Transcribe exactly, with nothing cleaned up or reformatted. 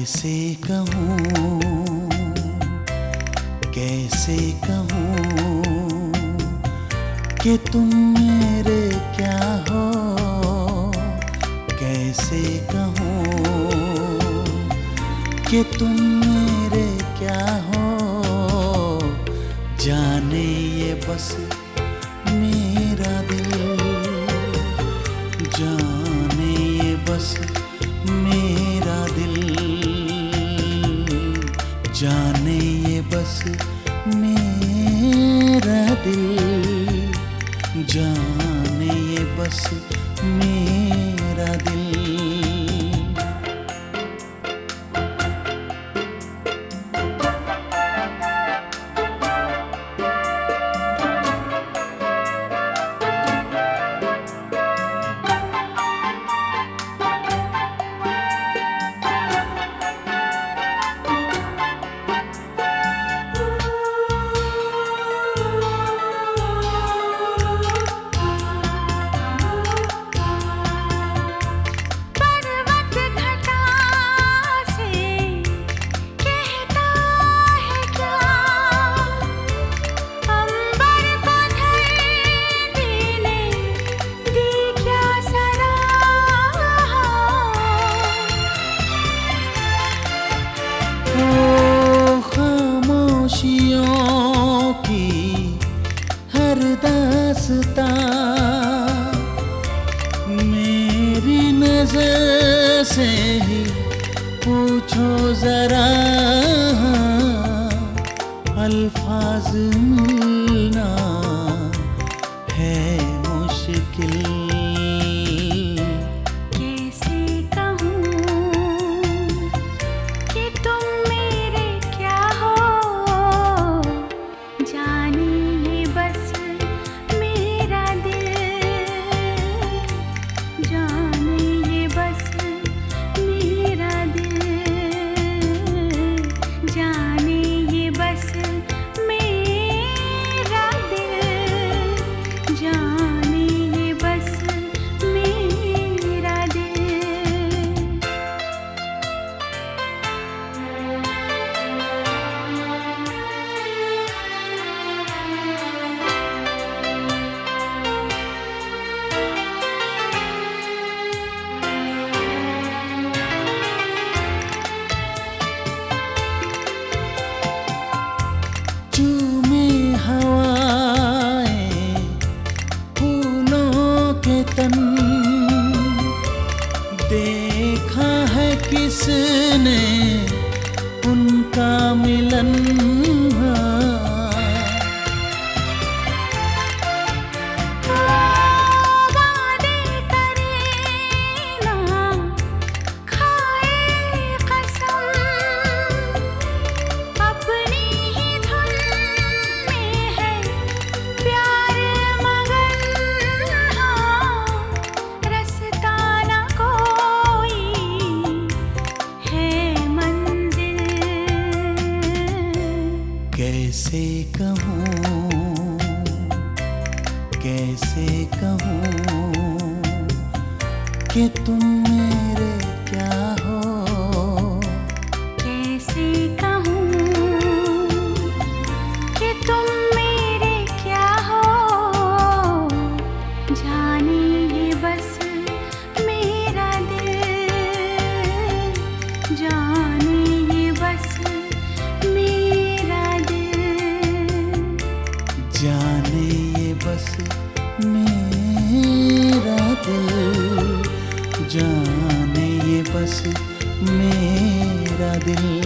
कैसे कहूँ कैसे कहूँ कि तुम मेरे क्या हो, कैसे कहूँ कि तुम मेरे क्या हो। जाने ये बस मेरा दिल, जाने ये बस मेरा दिल, जाने ये बस मेरा दिल, जाने ये बस मेरा दिल। मेरी नजर से ही पूछो जरा, अल्फाज मिलना है मुश्किल। कैसे कहूँ कि तुम मेरे क्या हो, जाने ये बस मेरा दिल, जाने ये बस मेरा दिल, जाने ये बस मेरा दिल, जाने ये बस मेरा दिल। चूमे हवाएं फूलों के तन, देखा है किसने उनका मिलन। कैसे कहूँ कैसे कहूँ कि तुम मेरे क्या हो, कैसे कहूँ कि तुम मेरे क्या हो, जाने ये बस मेरा दिल, जाने ये बस मेरा दिल, जाने ये बस मेरा दिल, जाने ये बस मेरा दिल।